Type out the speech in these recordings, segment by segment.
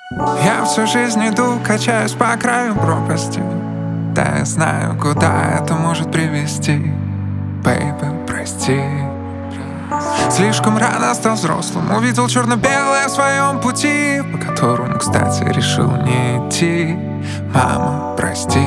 Я всю жизнь иду, качаюсь по краю пропасти. Да, я знаю, куда это может привести. Бэйби, прости. Слишком рано стал взрослым, увидел черно-белое в своем пути, по которому, кстати, решил не идти. Мама, прости.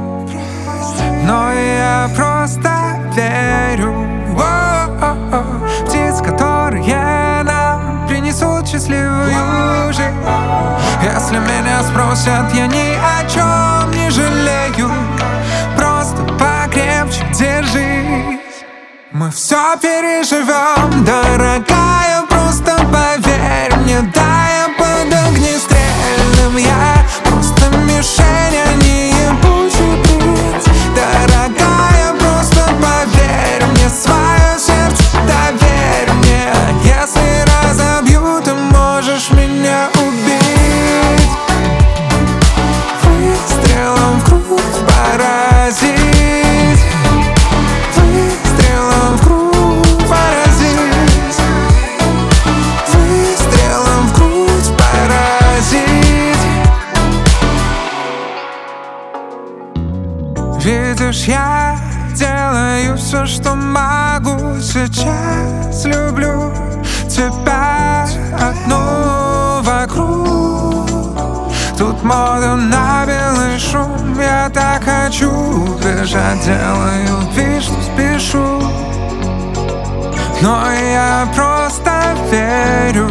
Но я просто верю в птиц, которые нам принесут счастливую жизнь. Если меня спросят, я ни о чем не жалею. Просто покрепче держись. Мы все переживем, дорогая, просто поверь мне. Да, я под огнестрельным, я просто мишень, а не ебучий принц. Дорогая, просто поверь мне, свое сердце доверь мне. Если разобью, ты можешь меня убить. Выстрелом в грудь поразить. Выстрелом в грудь поразить. Выстрелом в грудь поразить. Видишь, я делаю все, что могу. Сейчас люблю тебя одну вокруг. Тут мода на белый шум. Я так хочу бежать, делаю вид, что спешу. Но я просто верю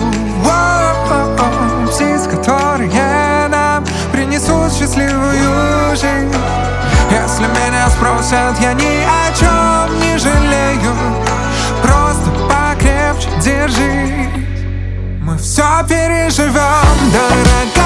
в птиц, которые нам принесут счастливую жизнь. Если меня спросят, я ни о чем не жалею. Просто покрепче держись. Мы все переживем, дорогая.